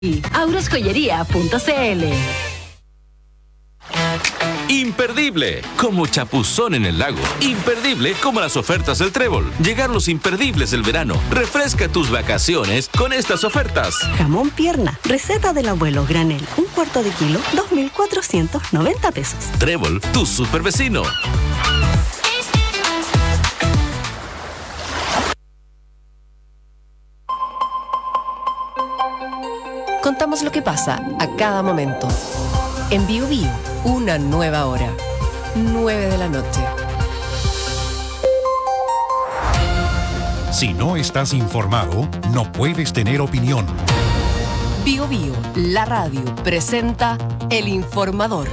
aurosjoyería.cl. Imperdible, como chapuzón en el lago. Imperdible como las ofertas del Trébol. Llegaron los imperdibles del verano. Refresca tus vacaciones con estas ofertas. Jamón pierna, receta del abuelo, granel, 1/4 de kilo, 2.490 pesos. Trébol, tu super vecino. Contamos lo que pasa a cada momento. En Bio Bio, una nueva hora. 9 de la noche. Si no estás informado, no puedes tener opinión. Bio Bio, la radio, presenta El Informador.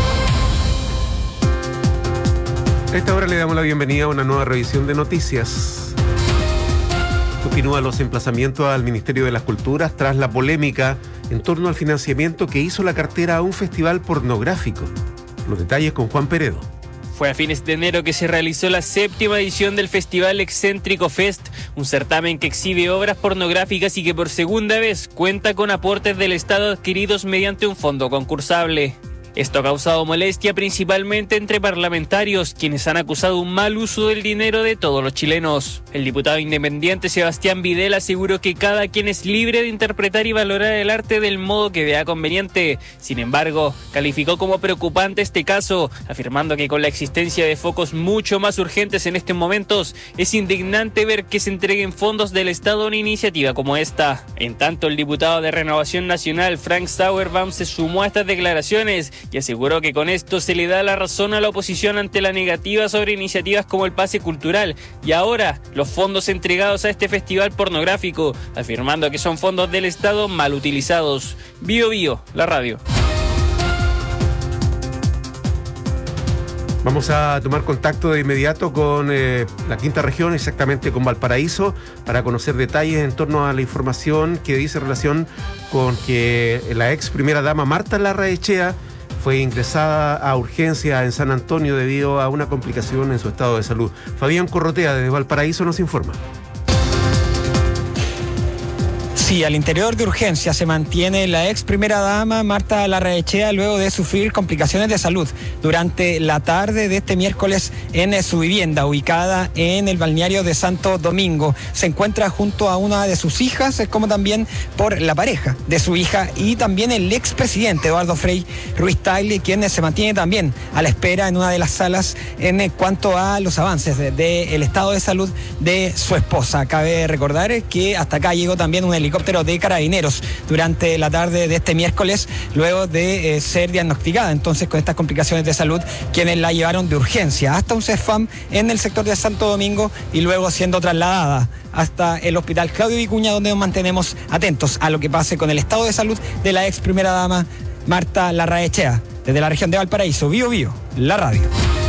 A esta hora le damos la bienvenida a una nueva revisión de noticias. Continúan los emplazamientos al Ministerio de las Culturas tras la polémica en torno al financiamiento que hizo la cartera a un festival pornográfico. Los detalles con Juan Peredo. Fue a fines de enero que se realizó la 7ª edición del Festival Excéntrico Fest, un certamen que exhibe obras pornográficas y que por segunda vez cuenta con aportes del Estado adquiridos mediante un fondo concursable. Esto ha causado molestia principalmente entre parlamentarios, quienes han acusado un mal uso del dinero de todos los chilenos. El diputado independiente Sebastián Vidal aseguró que cada quien es libre de interpretar y valorar el arte del modo que vea conveniente. Sin embargo, calificó como preocupante este caso, afirmando que con la existencia de focos mucho más urgentes en estos momentos, es indignante ver que se entreguen fondos del Estado a una iniciativa como esta. En tanto, el diputado de Renovación Nacional, Frank Sauerbaum, se sumó a estas declaraciones y aseguró que con esto se le da la razón a la oposición ante la negativa sobre iniciativas como el pase cultural y ahora los fondos entregados a este festival pornográfico, afirmando que son fondos del Estado mal utilizados. Bio Bio, la radio. Vamos a tomar contacto de inmediato con la quinta región, exactamente con Valparaíso, para conocer detalles en torno a la información que dice relación con que la ex primera dama Marta Larraechea fue ingresada a urgencia en San Antonio debido a una complicación en su estado de salud. Fabián Corrotea desde Valparaíso nos informa. Sí, al interior de urgencia se mantiene la ex primera dama Marta Larraechea luego de sufrir complicaciones de salud durante la tarde de este miércoles en su vivienda ubicada en el balneario de Santo Domingo. Se encuentra junto a una de sus hijas, como también por la pareja de su hija y también el expresidente Eduardo Frei Ruiz Tagle, quien se mantiene también a la espera en una de las salas en cuanto a los avances del estado de salud de su esposa. Cabe recordar que hasta acá llegó también un helicóptero de Carabineros durante la tarde de este miércoles, luego de ser diagnosticada entonces con estas complicaciones de salud, quienes la llevaron de urgencia hasta un CEFAM en el sector de Santo Domingo y luego siendo trasladada hasta el hospital Claudio Vicuña, donde nos mantenemos atentos a lo que pase con el estado de salud de la ex primera dama Marta Larraechea. Desde la región de Valparaíso, Bio Bio, la radio.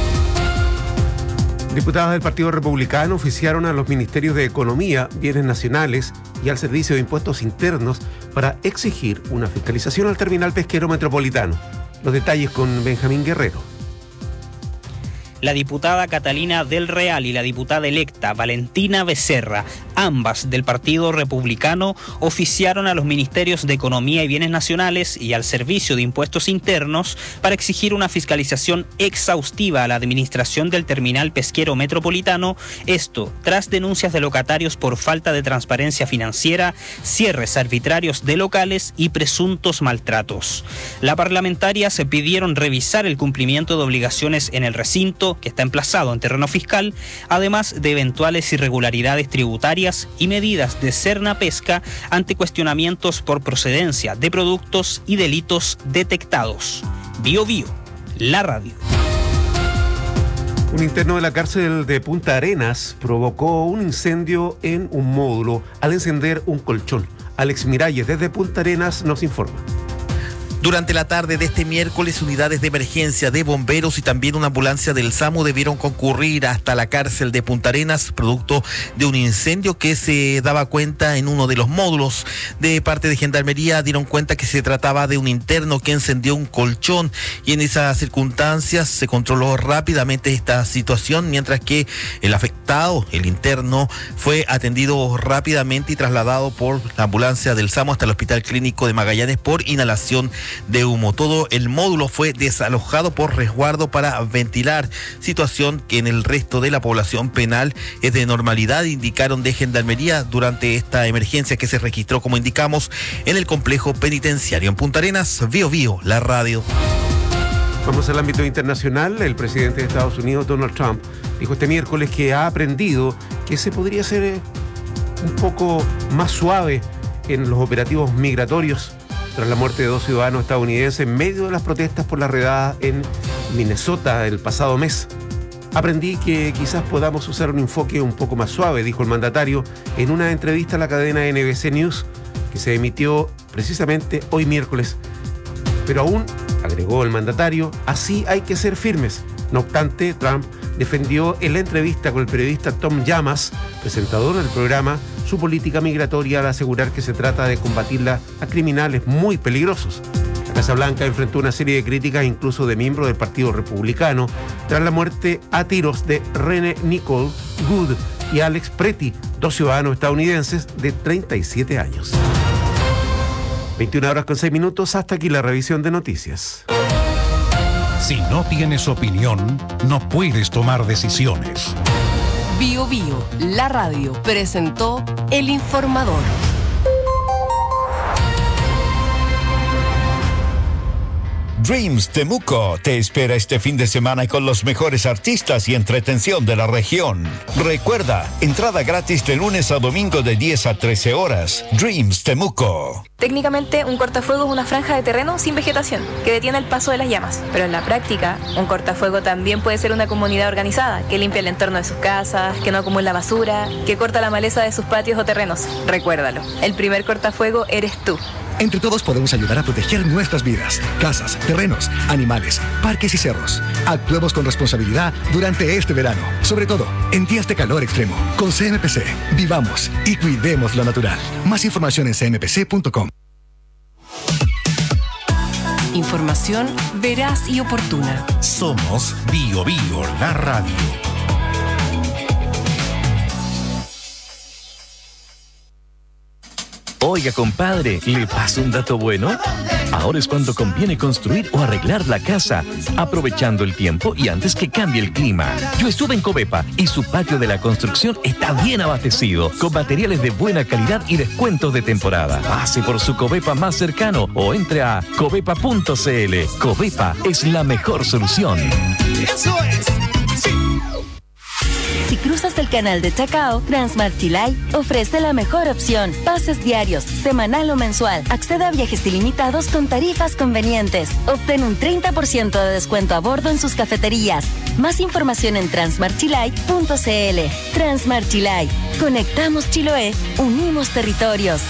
Diputados del Partido Republicano oficiaron a los Ministerios de Economía, Bienes Nacionales y al Servicio de Impuestos Internos para exigir una fiscalización al terminal pesquero metropolitano. Los detalles con Benjamín Guerrero. La diputada Catalina del Real y la diputada electa Valentina Becerra, ambas del Partido Republicano, oficiaron a los Ministerios de Economía y Bienes Nacionales y al Servicio de Impuestos Internos para exigir una fiscalización exhaustiva a la administración del terminal pesquero metropolitano, esto tras denuncias de locatarios por falta de transparencia financiera, cierres arbitrarios de locales y presuntos maltratos. La parlamentaria se pidieron revisar el cumplimiento de obligaciones en el recinto, que está emplazado en terreno fiscal, además de eventuales irregularidades tributarias y medidas de Serna Pesca ante cuestionamientos por procedencia de productos y delitos detectados. Bio Bio, la radio. Un interno de la cárcel de Punta Arenas provocó un incendio en un módulo al encender un colchón. Alex Miralles desde Punta Arenas nos informa. Durante la tarde de este miércoles, unidades de emergencia de bomberos y también una ambulancia del SAMU debieron concurrir hasta la cárcel de Punta Arenas, producto de un incendio que se daba cuenta en uno de los módulos. De parte de Gendarmería dieron cuenta que se trataba de un interno que encendió un colchón, y en esas circunstancias se controló rápidamente esta situación, mientras que el afectado, el interno, fue atendido rápidamente y trasladado por la ambulancia del SAMU hasta el Hospital Clínico de Magallanes por inhalación de humo. Todo el módulo fue desalojado por resguardo para ventilar, situación que en el resto de la población penal es de normalidad, indicaron de Gendarmería durante esta emergencia que se registró, como indicamos, en el complejo penitenciario. En Punta Arenas, Bío Bío, la radio. Vamos al ámbito internacional. El presidente de Estados Unidos, Donald Trump, dijo este miércoles que ha aprendido que se podría ser un poco más suave en los operativos migratorios tras la muerte de 2 ciudadanos estadounidenses en medio de las protestas por la redada en Minnesota el pasado mes. Aprendí que quizás podamos usar un enfoque un poco más suave, dijo el mandatario en una entrevista a la cadena NBC News que se emitió precisamente hoy miércoles. Pero aún, agregó el mandatario, así hay que ser firmes. No obstante, Trump defendió en la entrevista con el periodista Tom Llamas, presentador del programa, su política migratoria al asegurar que se trata de combatirla a criminales muy peligrosos. La Casa Blanca enfrentó una serie de críticas, incluso de miembros del Partido Republicano, tras la muerte a tiros de Rene Nicole Good y Alex Pretty, 2 ciudadanos estadounidenses de 37 años. 21:06. Hasta aquí la revisión de noticias. Si no tienes opinión, no puedes tomar decisiones. Bío Bío, la radio, presentó El Informador. Dreams Temuco te espera este fin de semana con los mejores artistas y entretención de la región. Recuerda, entrada gratis de lunes a domingo de 10 a 13 horas. Dreams Temuco. Técnicamente, un cortafuego es una franja de terreno sin vegetación que detiene el paso de las llamas. Pero en la práctica, un cortafuego también puede ser una comunidad organizada que limpia el entorno de sus casas, que no acumula basura, que corta la maleza de sus patios o terrenos. Recuérdalo, el primer cortafuego eres tú. Entre todos podemos ayudar a proteger nuestras vidas, casas, terrenos, animales, parques y cerros. Actuemos con responsabilidad durante este verano, sobre todo en días de calor extremo. Con CMPC, vivamos y cuidemos lo natural. Más información en cmpc.com. Información veraz y oportuna. Somos Bío Bío, la radio. Oiga, compadre, ¿le paso un dato bueno? Ahora es cuando conviene construir o arreglar la casa, aprovechando el tiempo y antes que cambie el clima. Yo estuve en Covepa y su patio de la construcción está bien abastecido, con materiales de buena calidad y descuentos de temporada. Pase por su Covepa más cercano o entre a covepa.cl. Covepa es la mejor solución. ¡Eso es! ¡Sí! Si cruzas el canal de Chacao, Transmart Chilay ofrece la mejor opción. Pases diarios, semanal o mensual. Accede a viajes ilimitados con tarifas convenientes. Obtén un 30% de descuento a bordo en sus cafeterías. Más información en transmartchilay.cl. Transmart Chilay. Conectamos Chiloé. Unimos territorios.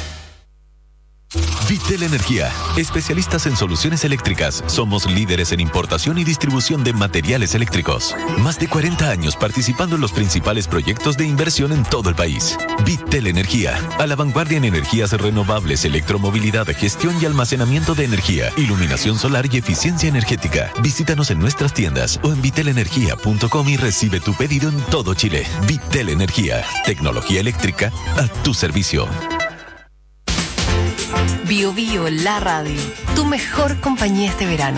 Vitel Energía, especialistas en soluciones eléctricas. Somos líderes en importación y distribución de materiales eléctricos. Más de 40 años participando en los principales proyectos de inversión en todo el país. Vitel Energía, a la vanguardia en energías renovables, electromovilidad, gestión y almacenamiento de energía, iluminación solar y eficiencia energética. Visítanos en nuestras tiendas o en vitelenergia.com y recibe tu pedido en todo Chile. Vitel Energía, tecnología eléctrica a tu servicio. Bío Bío, la radio, tu mejor compañía este verano.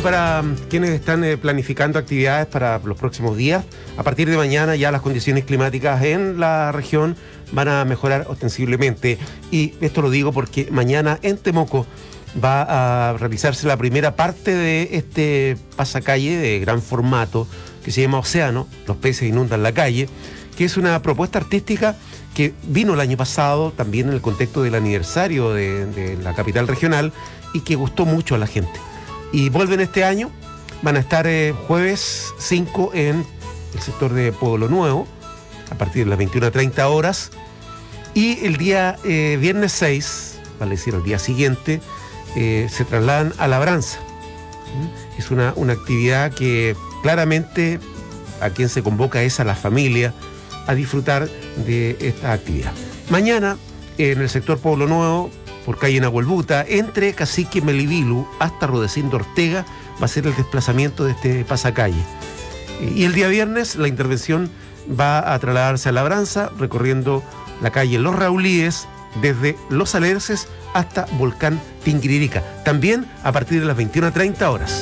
para quienes están planificando actividades para los próximos días, a partir de mañana ya las condiciones climáticas en la región van a mejorar ostensiblemente. Y esto lo digo porque mañana en Temuco va a realizarse la primera parte de este pasacalle de gran formato que se llama Océano, los peces inundan la calle, que es una propuesta artística que vino el año pasado también en el contexto del aniversario de la capital regional y que gustó mucho a la gente. Y vuelven este año, van a estar jueves 5 en el sector de Pueblo Nuevo, a partir de las 21:30 horas, y el día viernes 6, vale decir el día siguiente, se trasladan a Labranza. Es una actividad que claramente a quien se convoca es a la familia a disfrutar de esta actividad. Mañana, en el sector Pueblo Nuevo, por calle Nahuelbuta, entre Cacique Melibilu hasta Rodecindo Ortega, va a ser el desplazamiento de este pasacalle. Y el día viernes, la intervención va a trasladarse a Labranza, recorriendo la calle Los Raulíes, desde Los Alerces hasta Volcán Tinguiririca, también a partir de las 21:30 horas.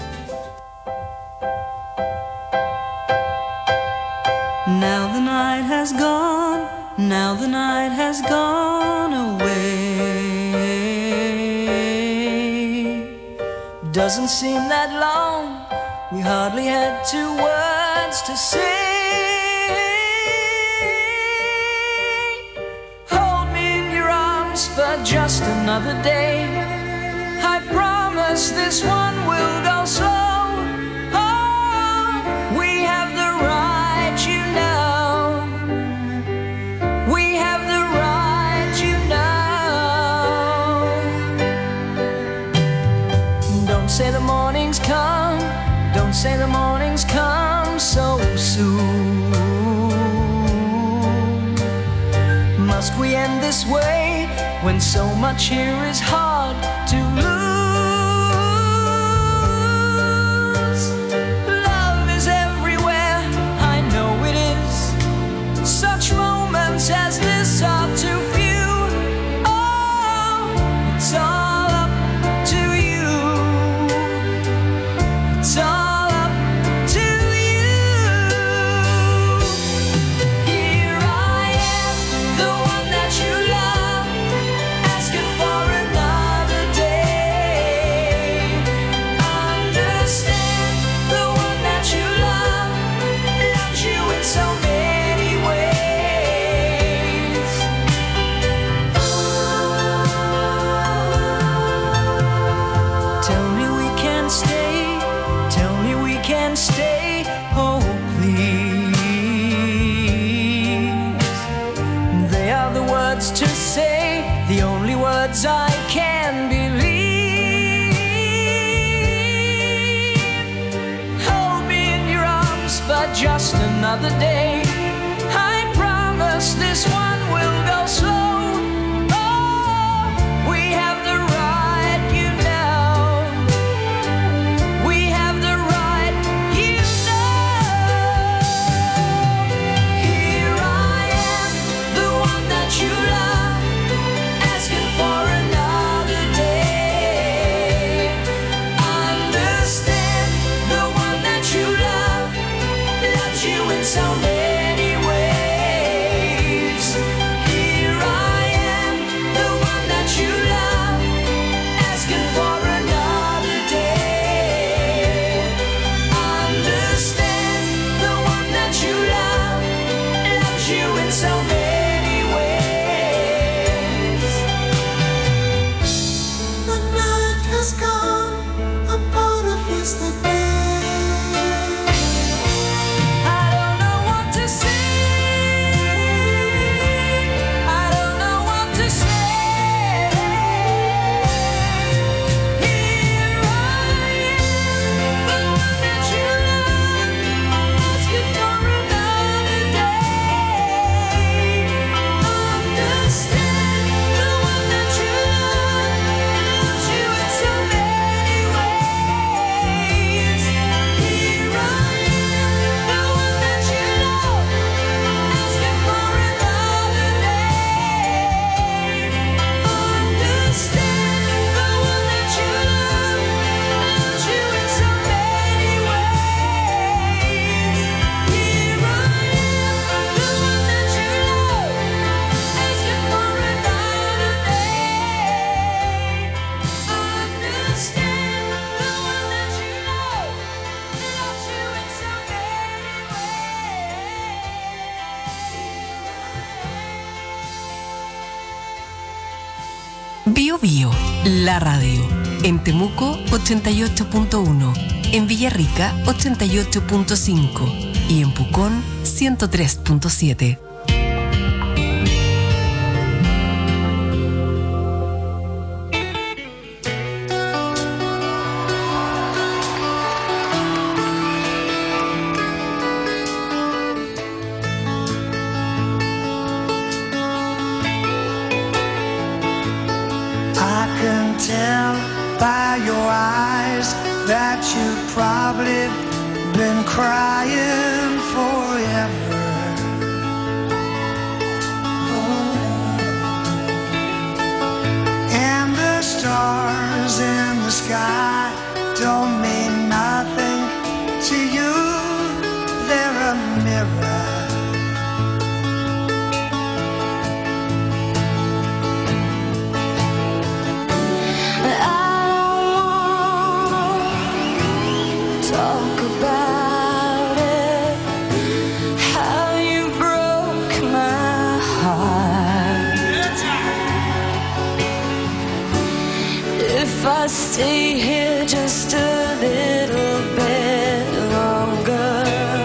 Now the night has gone, now the night has gone away. Doesn't seem that long, we hardly had 2 words to say. Hold me in your arms for just another day. I promise this one will go slow. Oh, we have the right, you know. We have the right, you know. Don't say the morning's come, don't say the morning's come so soon. Must we end this way when so much here is hard to lose? Love is everywhere, I know it is. Such moments as this are too few. Oh, it's all up to you. It's all up to you. Here I am, the one that you love, asking for another day. Understand, the one that you love loves you in so many ways. Tell me we can stay, tell me we can stay, oh please. They are the words to say, the only words I can believe. Hold me in your arms for just another day. I promise this one will go slow. Oh, we have the right, you know. We have the right, you know. Here I am, the one that you love, asking for another day. Understand, the one that you love loves you in so many ways. Here Bío, la radio. En Temuco, 88.1. En Villarrica, 88.5. Y en Pucón, 103.7. Tell by your eyes that you've probably been crying forever. And the stars in the sky don't mean nothing to you. They're a mirror. Talk about it, how you broke my heart. If I stay here just a little bit longer,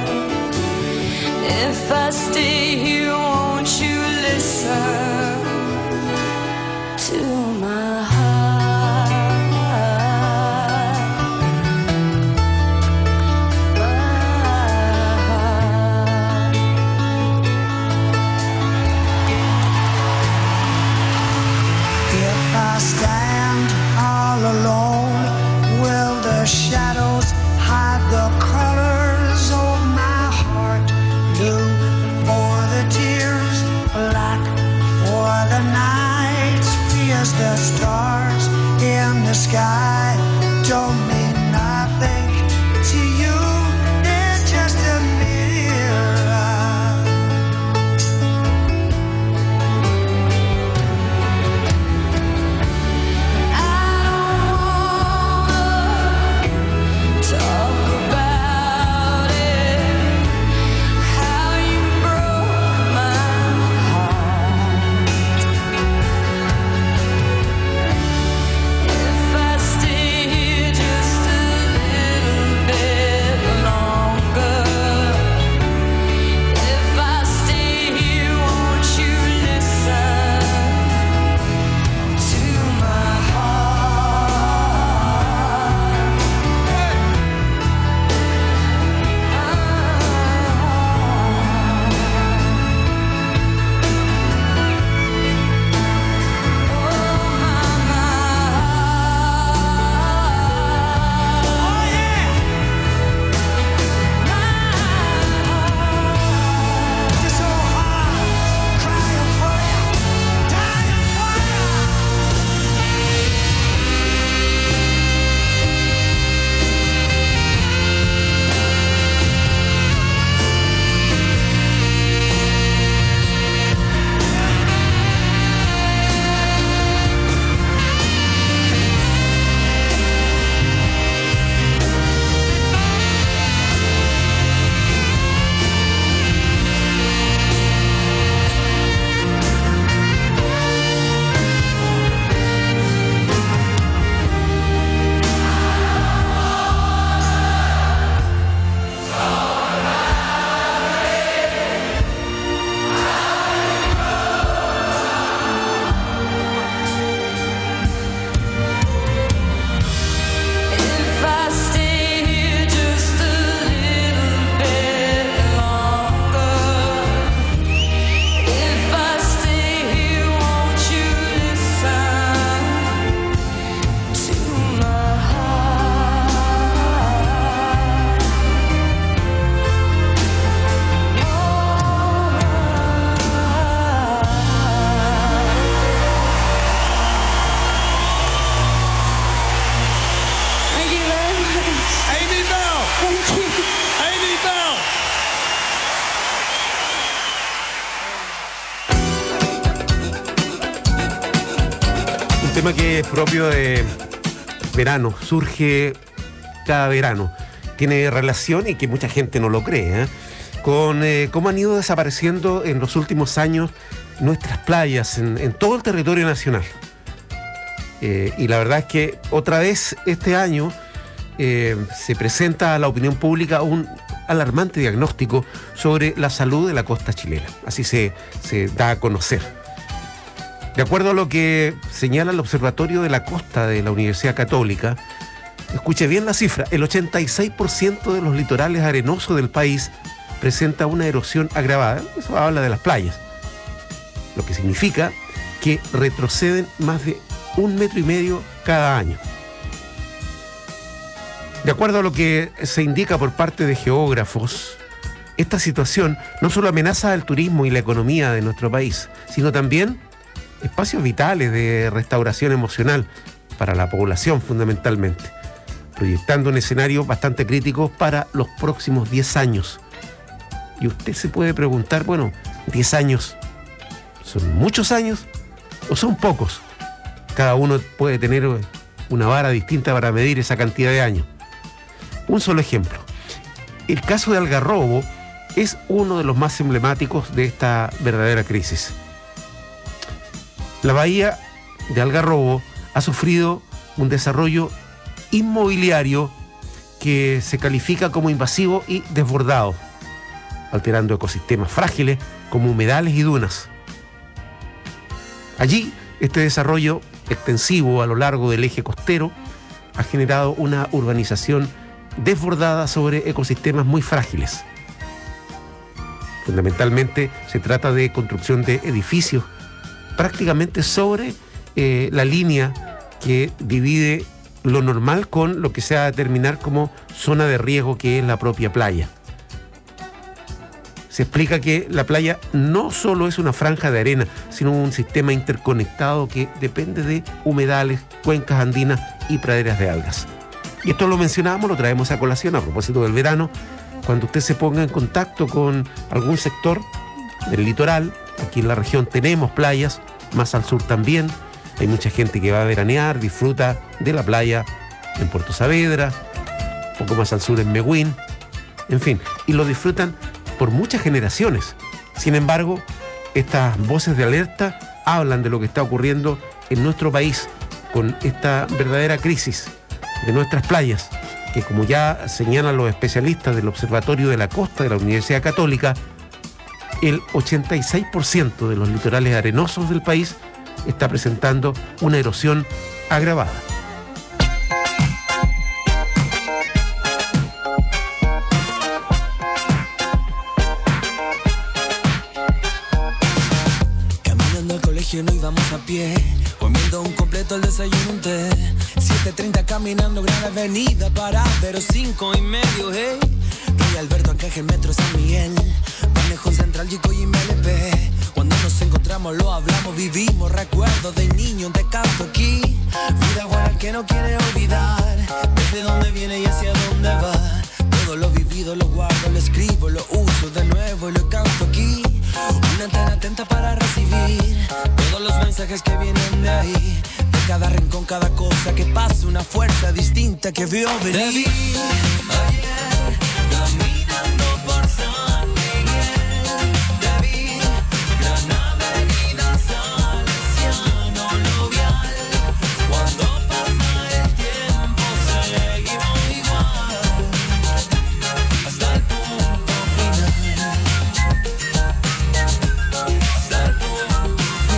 if I stay here, won't you listen to my heart? Stand all alone. Will the shadows hide the colors of my heart? Blue for the tears, black for the night. Fears the stars in the sky don't mean nothing to you. They're just a mirror. tema que es propio de verano, surge cada verano. Tiene relación, y que mucha gente no lo cree, con cómo han ido desapareciendo en los últimos años nuestras playas en todo el territorio nacional. Y la verdad es que otra vez este año se presenta a la opinión pública un alarmante diagnóstico sobre la salud de la costa chilena. Así se da a conocer. De acuerdo a lo que señala el Observatorio de la Costa de la Universidad Católica, escuche bien la cifra, el 86% de los litorales arenosos del país presenta una erosión agravada. Eso habla de las playas. Lo que significa que retroceden más de 1,5 metros cada año. De acuerdo a lo que se indica por parte de geógrafos, esta situación no solo amenaza el turismo y la economía de nuestro país, sino también espacios vitales de restauración emocional para la población fundamentalmente, proyectando un escenario bastante crítico para los próximos 10 años. Y usted se puede preguntar, bueno, 10 años, ¿son muchos años o son pocos? Cada uno puede tener una vara distinta para medir esa cantidad de años. Un solo ejemplo. El caso de Algarrobo es uno de los más emblemáticos de esta verdadera crisis. La bahía de Algarrobo ha sufrido un desarrollo inmobiliario que se califica como invasivo y desbordado, alterando ecosistemas frágiles como humedales y dunas. Allí, este desarrollo extensivo a lo largo del eje costero ha generado una urbanización desbordada sobre ecosistemas muy frágiles. Fundamentalmente se trata de construcción de edificios prácticamente sobre la línea que divide lo normal con lo que se va a determinar como zona de riesgo, que es la propia playa. Se explica que la playa no solo es una franja de arena, sino un sistema interconectado que depende de humedales, cuencas andinas y praderas de algas. Y esto lo mencionamos, lo traemos a colación a propósito del verano. Cuando usted se ponga en contacto con algún sector del litoral, aquí en la región tenemos playas, más al sur también. Hay mucha gente que va a veranear, disfruta de la playa en Puerto Saavedra, un poco más al sur en Mehuín, en fin, y lo disfrutan por muchas generaciones. Sin embargo, estas voces de alerta hablan de lo que está ocurriendo en nuestro país con esta verdadera crisis de nuestras playas, que como ya señalan los especialistas del Observatorio de la Costa de la Universidad Católica, el 86% de los litorales arenosos del país está presentando una erosión agravada. Caminando al colegio no íbamos a pie, comiendo un completo, el desayuno, un té. 7:30 caminando Gran Avenida para Pero 5:30, hey. Rey Alberto, Ancaje, Metro, San Miguel, Manejo Central, Yico y MLP. Cuando nos encontramos lo hablamos, vivimos recuerdos de niño, de canto aquí. Vida buena que no quiere olvidar, desde dónde viene y hacia dónde va. Todo lo vivido lo guardo, lo escribo, lo uso de nuevo y lo canto aquí. Una antena atenta para recibir todos los mensajes que vienen de ahí. De cada rincón, cada cosa que pasa, una fuerza distinta que vio venir. Te vi ayer caminando por San Miguel. Te vi Gran Avenida Salesiano Luvial. Cuando pasa el tiempo seguimos igual hasta el punto final. Hasta el punto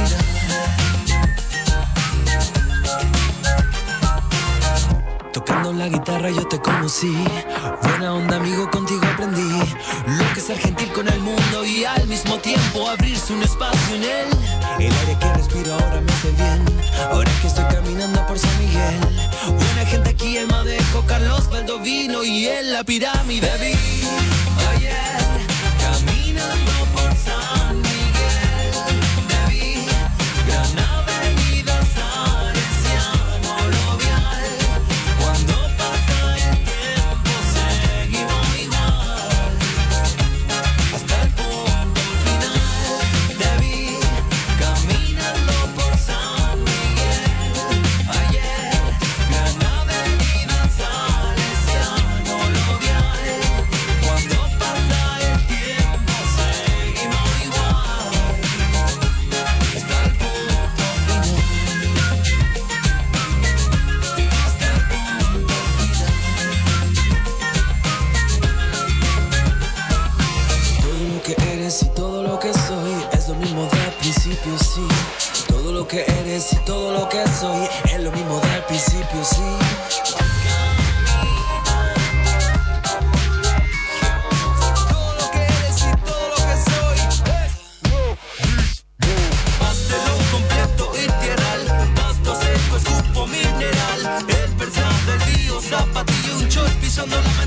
final. Tocando la guitarra yo te conocí. Buena onda, amigo, contigo aprendí lo que es ser gentil con el mundo y al mismo tiempo abrirse un espacio en él. El aire que respiro ahora me hace bien, ahora que estoy caminando por San Miguel. Buena gente aquí en Madejo, Carlos Valdovino y en la pirámide. Vi ayer caminando por San Miguel. Te vi Gran Avenida Salesiano Luvial. Cuando pasa el tiempo seguimos igual hasta el punto final. Te vi caminando por San Miguel. Ayer Gran Avenida Salesiano Luvial. Cuando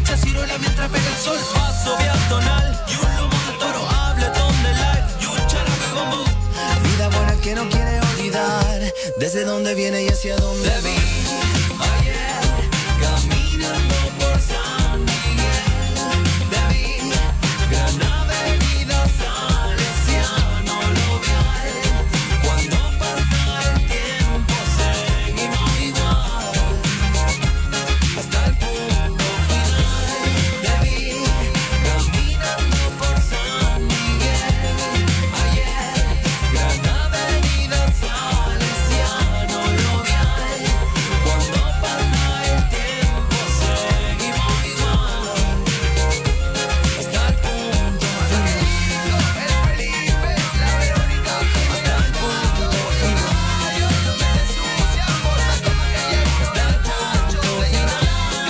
noche ciruela mientras pega el sol. Paso biatonal y un lomo de toro. Habletón de light y un charape bombú. Vida buena que no quiere olvidar. Desde dónde viene y hacia dónde va. Ayer caminando por San Miguel. David, gran avenida Salesiano Lovial. Cuando pasa el tiempo seguimos igual. Hasta el punto final. David, caminando por San Miguel. Ayer, gran avenida Salesiano Lovial. Cuando pasa el tiempo seguimos igual. Hasta el punto final. El Felipe, la Verónica. Hasta el punto final. Dios no me ensucia por tanto maquillaje. Hasta el punto final.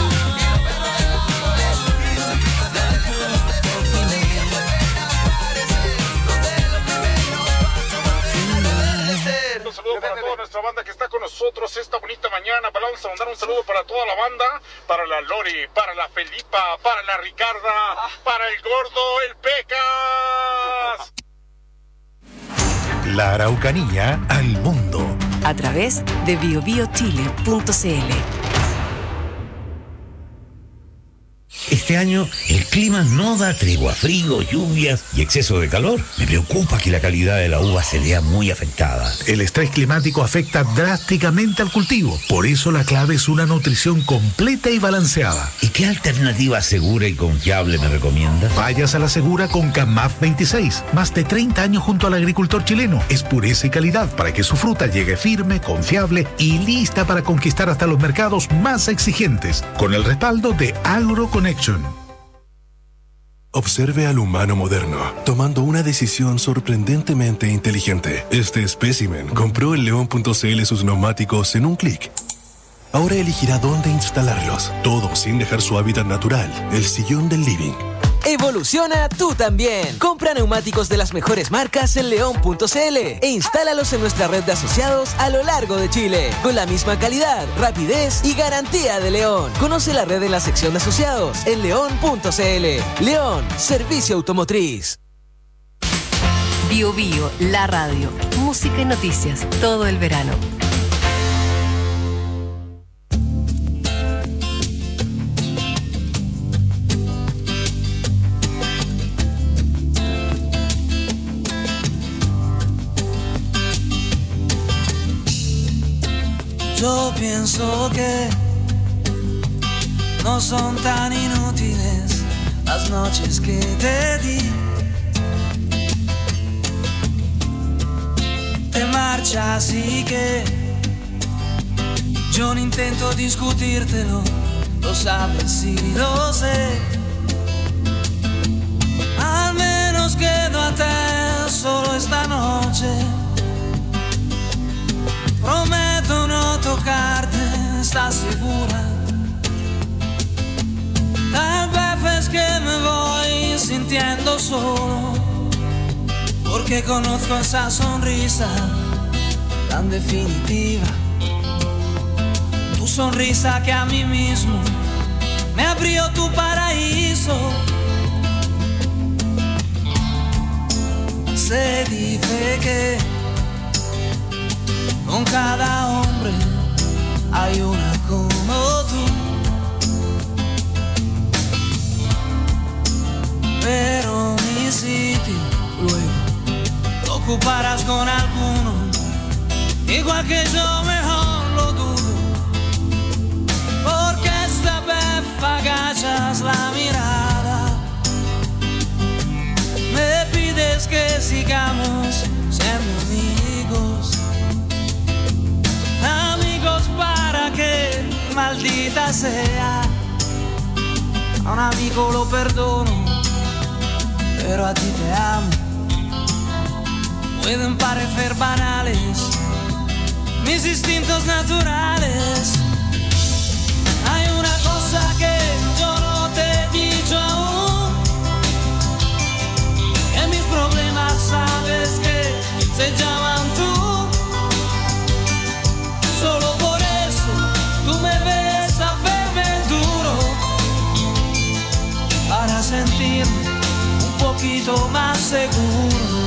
Un saludo para toda nuestra banda que está con nosotros esta bonita mañana. Vamos a mandar un saludo para toda la banda, para la Lori, para la Felipa, para la Ricarda, para el Gordo, el Pecas. La Araucanía al mundo. A través de biobiochile.cl. Este año el clima no da tregua, frío, lluvias y exceso de calor. Me preocupa que la calidad de la uva se vea muy afectada. El estrés climático afecta drásticamente al cultivo. Por eso la clave es una nutrición completa y balanceada. ¿Y qué alternativa segura y confiable me recomienda? Vayas a la segura con CAMAF 26. Más de 30 años junto al agricultor chileno. Es pureza y calidad para que su fruta llegue firme, confiable y lista para conquistar hasta los mercados más exigentes. Con el respaldo de AgroConnection. Observe al humano moderno, tomando una decisión sorprendentemente inteligente. Este espécimen compró en león.cl sus neumáticos en un clic. Ahora elegirá dónde instalarlos, todo sin dejar su hábitat natural, el sillón del living. Evoluciona tú también. Compra neumáticos de las mejores marcas en león.cl e instálalos en nuestra red de asociados a lo largo de Chile, con la misma calidad, rapidez y garantía de León. Conoce la red en la sección de asociados en león.cl. León, servicio automotriz. Bio Bio, la radio, música y noticias, todo el verano. Yo pienso que no son tan inútiles las noches que te di. Te marchas y que yo no intento discutírtelo, lo sabes y lo sé. Al menos quédate solo esta noche. Prometo no tocarte, ¿estás segura? Tal vez es que me voy sintiendo solo, porque conozco esa sonrisa tan definitiva. Tu sonrisa que a mí mismo me abrió tu paraíso. Se dice que con cada hombre hay una como tú, pero mi sitio luego lo ocuparás con alguno, igual que yo, mejor lo dudo, porque esta vez agachas la mirada, me pides que sigamos siendo amigos. Amigos para que, maldita sea, a un amigo lo perdono, pero a ti te amo. Pueden parecer banales mis instintos naturales. Hay una cosa que yo no te he dicho aún, que mis problemas sabes que se llaman tú. Solo por eso tú me ves a verme duro, sentirme un poquito más seguro.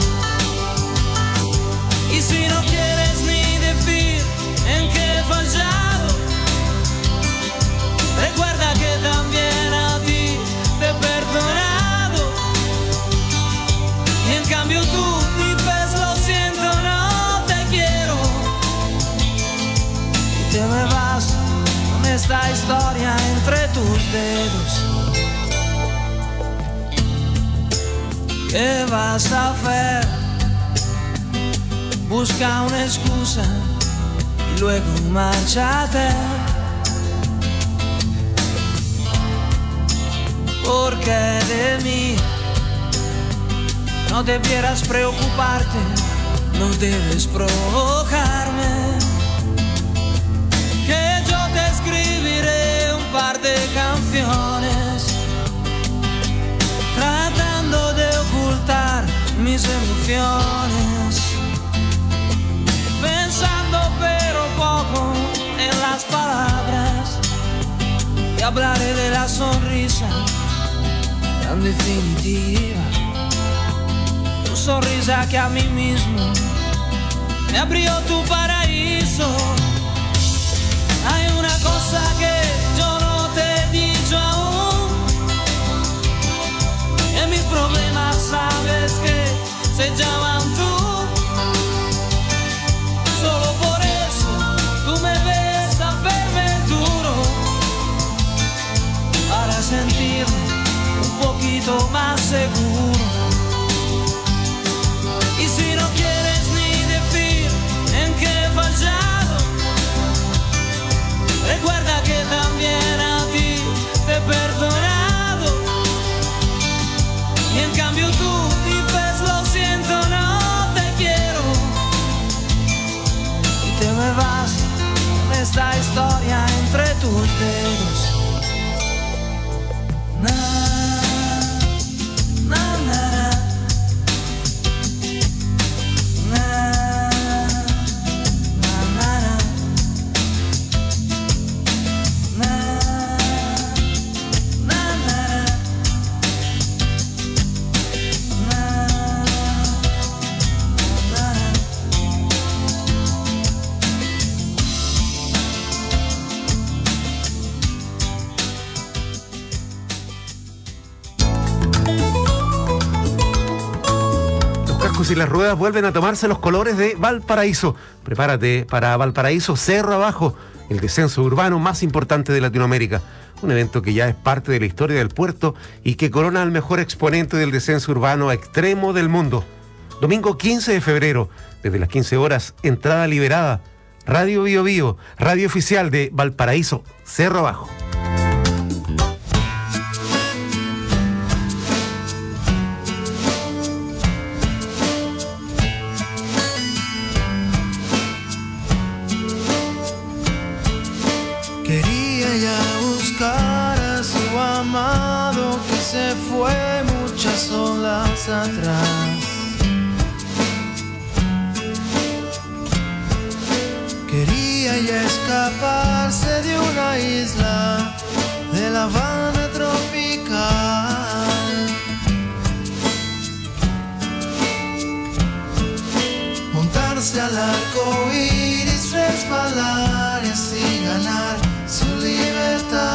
Y si no quieres ni decir en qué he fallado, recuerda que también a ti te he perdonado. Y en cambio tú dices lo siento, no te quiero. Y te me vas con esta historia entre tus dedos. ¿Qué vas a hacer? Busca una excusa y luego márchate. Porque de mí no debieras preocuparte, no debes provocarme. Que yo te escribiré un par de canciones tratando de ocultar mis emociones, pensando pero poco en las palabras, y hablaré de la sonrisa tan definitiva, tu sonrisa que a mí mismo me abrió tu paraíso. Hay una cosa que yo no te he dicho aún, en mis problemas sabes que se llaman tú. Solo por eso tú me ves a verme duro, para sentirme un poquito más seguro. Y si no quieres ni decir en qué he fallado, recuerda que también a ti te he perdonado. Y en cambio tú dices lo siento, no te quiero. Y te me vas con esta historia entre tus dedos. Y las ruedas vuelven a tomarse los colores de Valparaíso. Prepárate para Valparaíso Cerro Abajo, el descenso urbano más importante de Latinoamérica. Un evento que ya es parte de la historia del puerto y que corona al mejor exponente del descenso urbano extremo del mundo. Domingo 15 de febrero, desde las 15 horas, entrada liberada. Radio Bio Bio, radio oficial de Valparaíso Cerro Abajo. Que se fue muchas olas atrás. Quería ya escaparse de una isla de La Habana tropical, montarse al arco iris, resbalar y así ganar su libertad.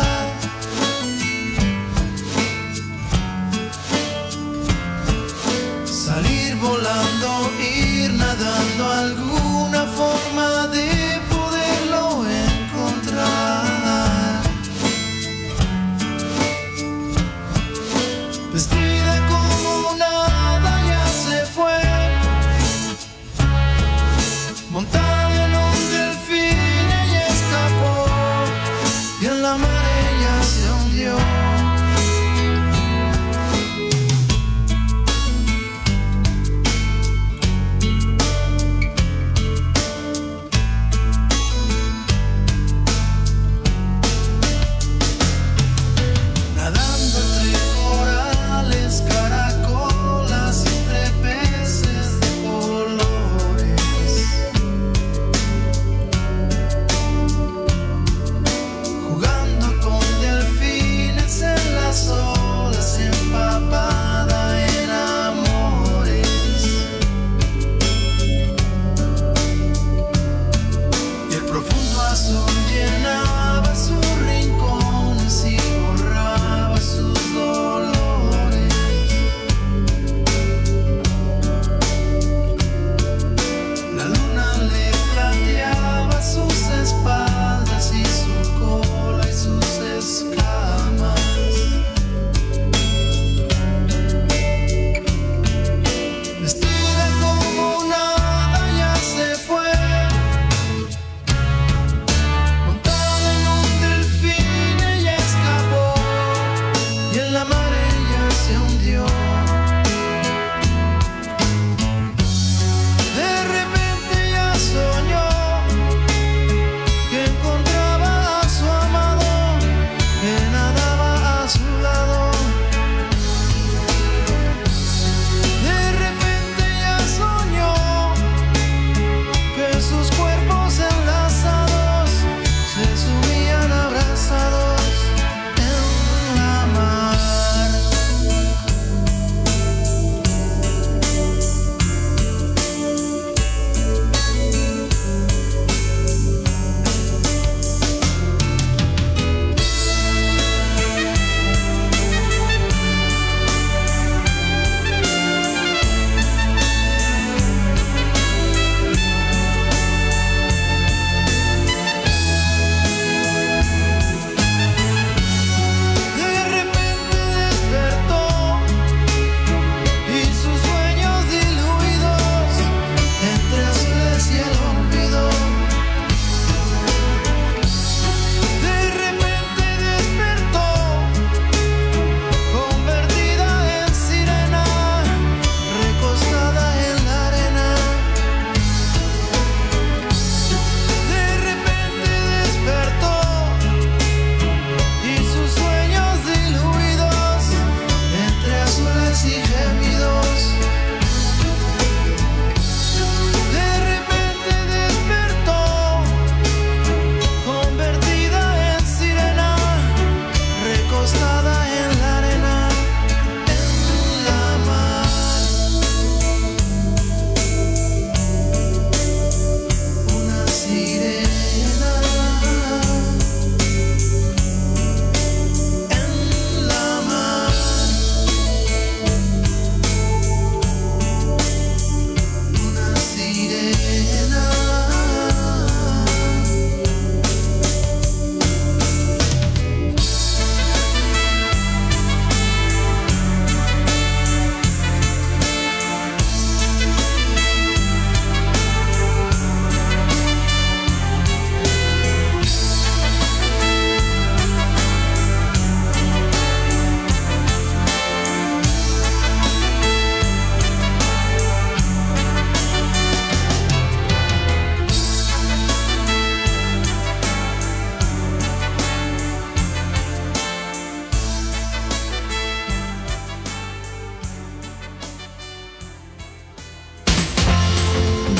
Salir volando, ir nadando, alguna forma de poderlo encontrar. Vestida como nada ya se fue, montada en un delfín ella escapó, y en la marea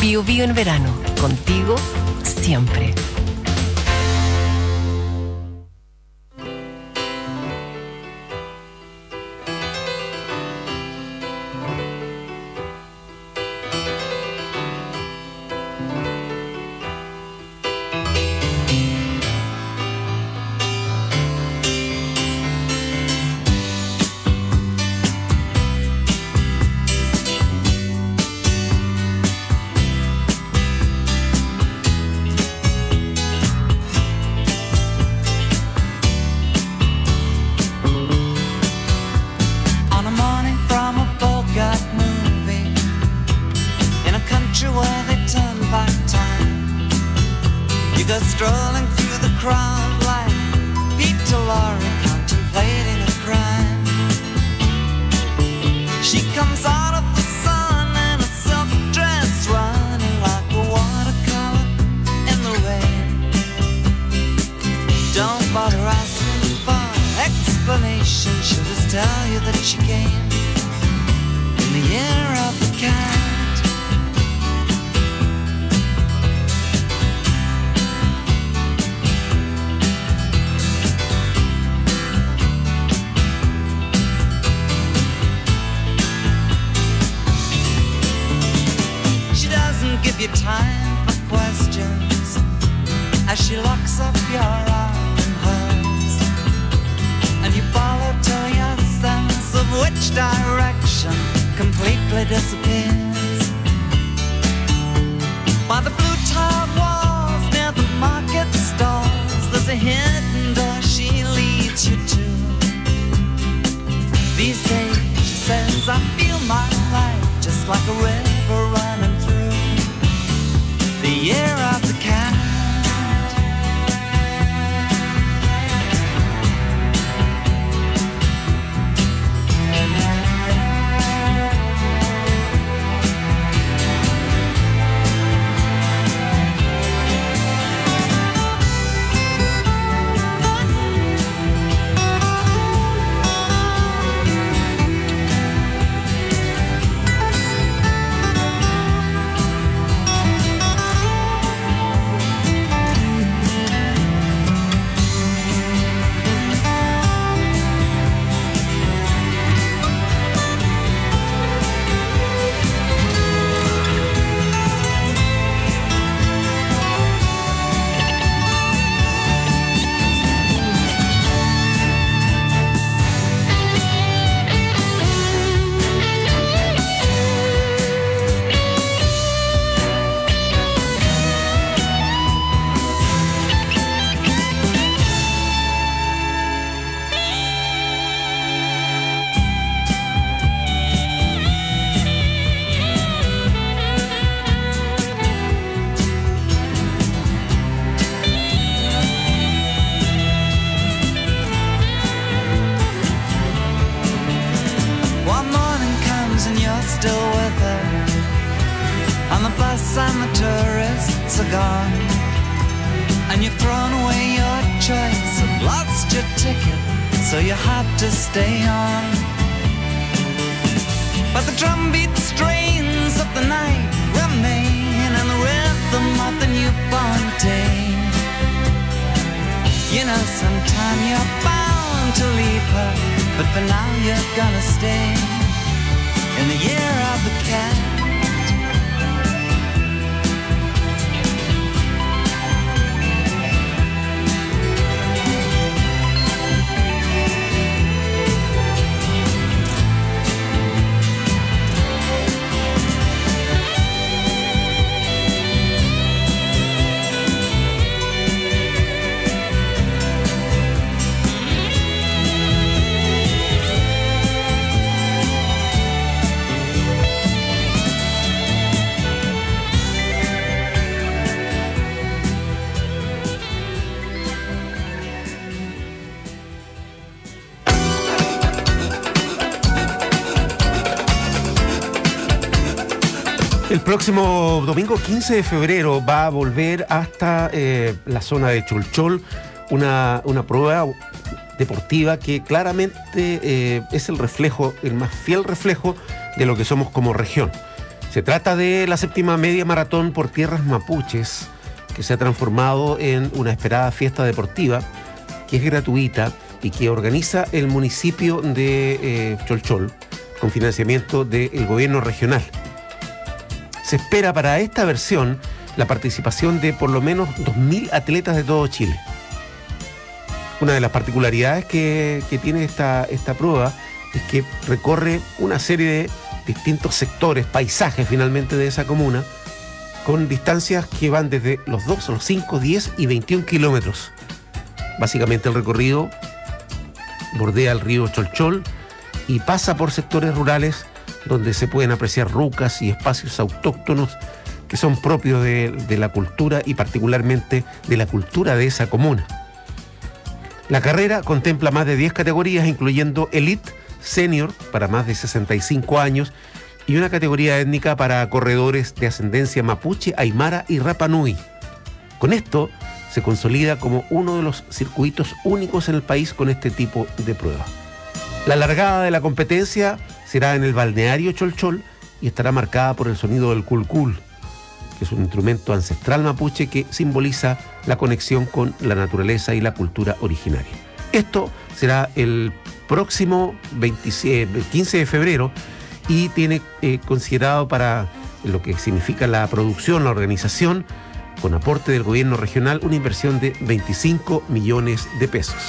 Bio Bio en verano, contigo siempre. Strolling through the crowd like Peter Lorre contemplating a crime. She comes out of the sun in a silk dress, running like a watercolor in the rain. Don't bother asking for explanation, she'll just tell you that she came in the year of the cat. Give you time for questions as she locks up your arm in hers, and you follow till your sense of which direction completely disappears. By the blue tiled walls near the market stalls, there's a hidden door she leads you to. These days, she says, I feel my life just like a river running through the year of the cat. Still with her on the bus and the tourists are gone, and you've thrown away your choice and lost your ticket, so you have to stay on. But the drumbeat strains of the night remain, and the rhythm of the newborn day. You know sometime you're bound to leave her, but for now you're gonna stay in the year of the cat. El próximo domingo 15 de febrero va a volver hasta la zona de Cholchol una prueba deportiva que claramente es el reflejo, el más fiel reflejo de lo que somos como región. Se trata de la 7ª media maratón por tierras mapuches, que se ha transformado en una esperada fiesta deportiva, que es gratuita y que organiza el municipio de Cholchol, con financiamiento del gobierno regional. Se espera para esta versión la participación de por lo menos 2.000 atletas de todo Chile. Una de las particularidades que tiene esta prueba es que recorre una serie de distintos sectores, paisajes finalmente de esa comuna, con distancias que van desde los 2, los 5, 10 y 21 kilómetros. Básicamente el recorrido bordea el río Cholchol y pasa por sectores rurales donde se pueden apreciar rucas y espacios autóctonos que son propios de la cultura y particularmente de la cultura de esa comuna. La carrera contempla más de 10 categorías, incluyendo Elite, Senior para más de 65 años y una categoría étnica para corredores de ascendencia mapuche, aymara y Rapa Nui. Con esto se consolida como uno de los circuitos únicos en el país con este tipo de prueba. La largada de la competencia será en el balneario Cholchol y estará marcada por el sonido del culcul, que es un instrumento ancestral mapuche que simboliza la conexión con la naturaleza y la cultura originaria. Esto será el próximo 15 de febrero y tiene considerado para lo que significa la producción, la organización, con aporte del gobierno regional, una inversión de 25 millones de pesos.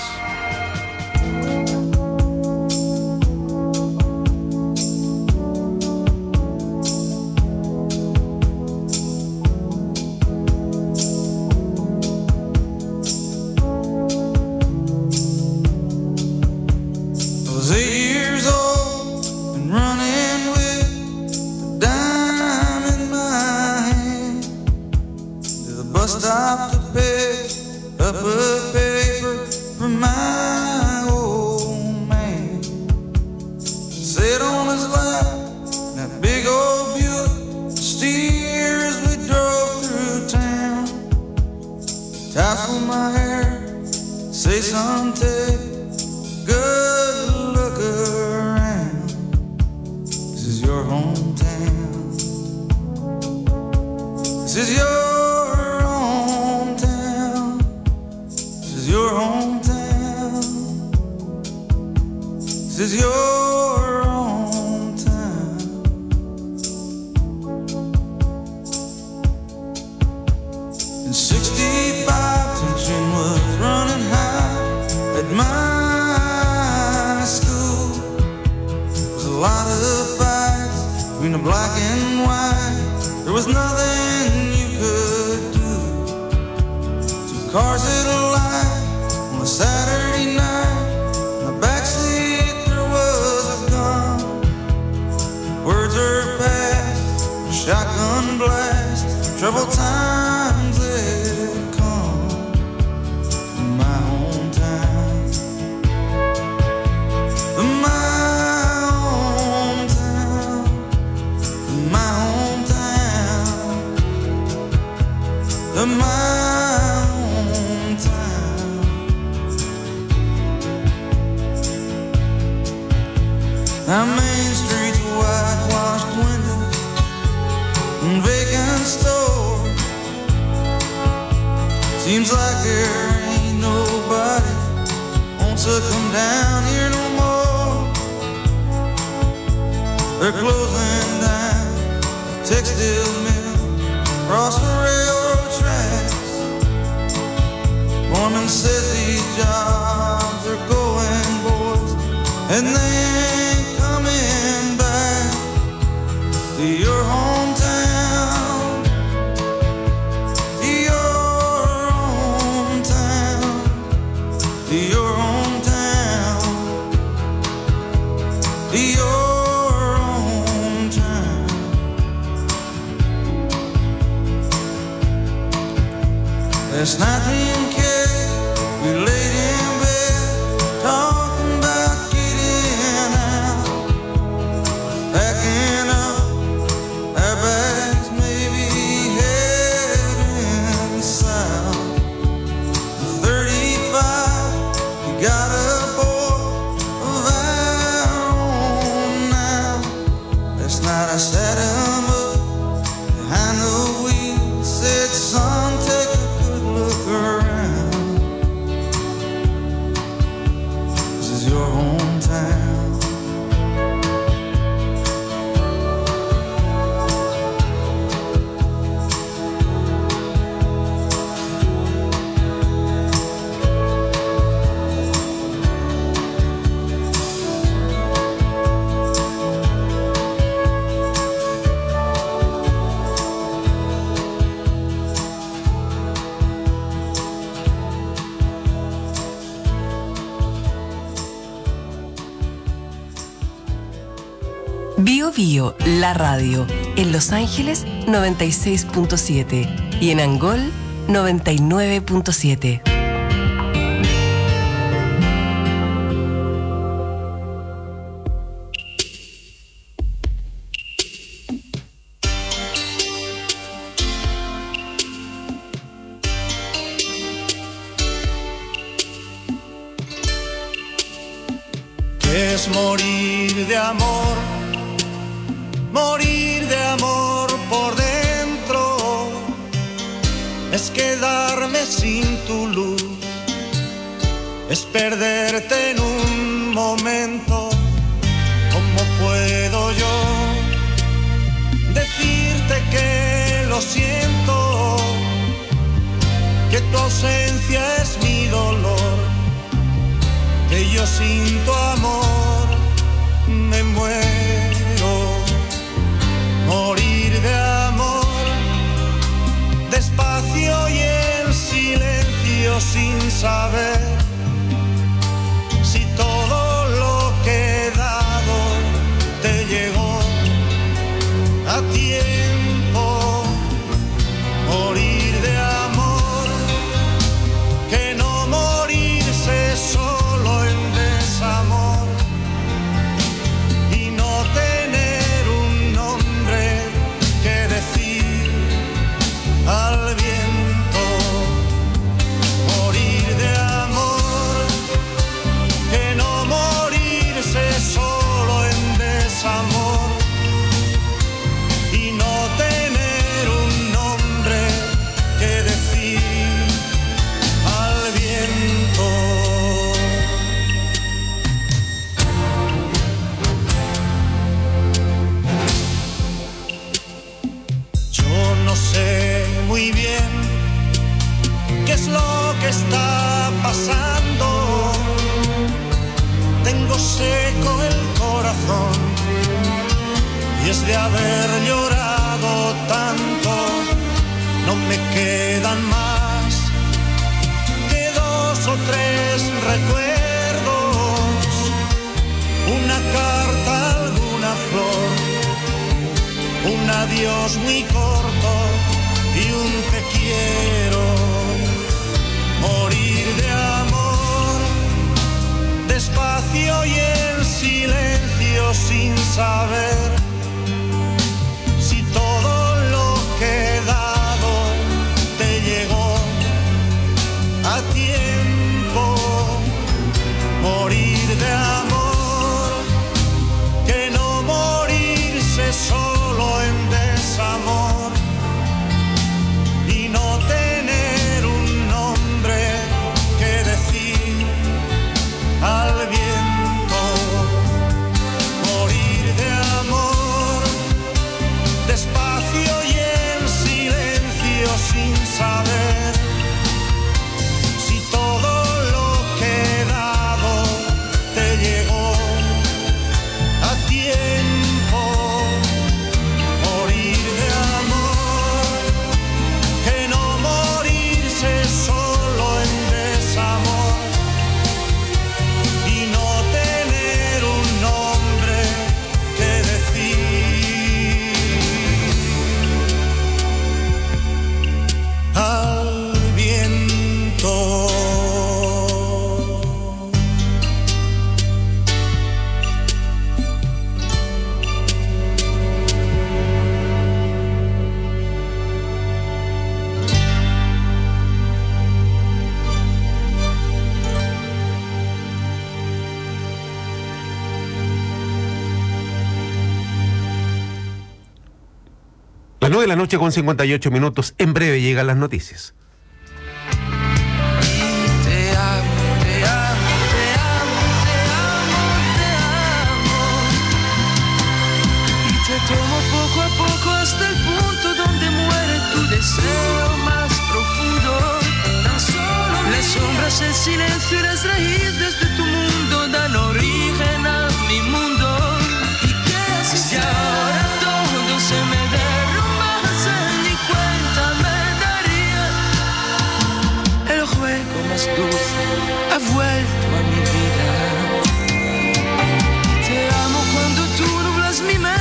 Set 'em up. Bio Bio, la radio. En Los Ángeles, 96.7. Y en Angol, 99.7. Es morir de amor por dentro, es quedarme sin tu luz, es perderte en un momento. ¿Cómo puedo yo decirte que lo siento, que tu ausencia es mi dolor, que yo sin tu amor me muero? Morir de amor, despacio y en silencio, sin saber si todo lo que he dado te llegó a tiempo. Morir de amor, que no morirse solo en desamor y no tener un nombre que decir al viento. Morir de amor, que no morirse solo en desamor y no tener un nombre que decir al viento. Yo no sé muy bien qué es lo que está pasando. Tengo seco el corazón y es de haber llorado tanto. No me quedan más que 2 o 3 recuerdos, una carta, alguna flor, un adiós muy corto y un te quiero. Morir de amor, despacio y en silencio, sin saber si todo lo que he dado te llegó a tiempo. Morir de amor, que no morirse solo en desamor y no tener un nombre que decir al viento. Morir de amor, despacio y en silencio, sin saber si todo lo que he dado te llegó a tiempo. Morir de amor, que no morirse solo en desamor y no tener un nombre que decir al viento. Las 9 de la noche con 58 minutos. En breve llegan las noticias. Te amo, te amo, te amo, te amo, te amo. Y te tomo poco a poco hasta el punto donde muere tu deseo más profundo. Tan solo las sombras, el silencio y las raíces de tu mundo dan origen a mi mundo. ¿Y qué haces si ahora todo se me derrumba? Ni cuenta me daría. El juego más dulce ha vuelto a mi vida. Te amo cuando tú nublas mi mente.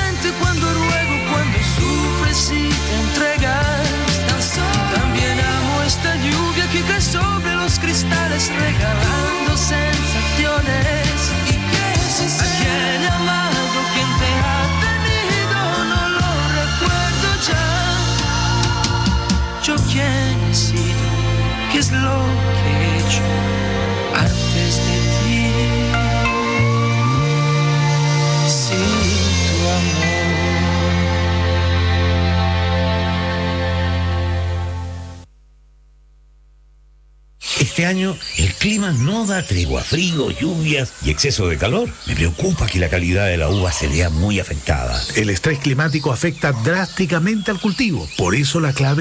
año el clima no da tregua, frío, lluvias y exceso de calor. Me preocupa que la calidad de la uva se vea muy afectada. El estrés climático afecta drásticamente al cultivo. Por eso la clave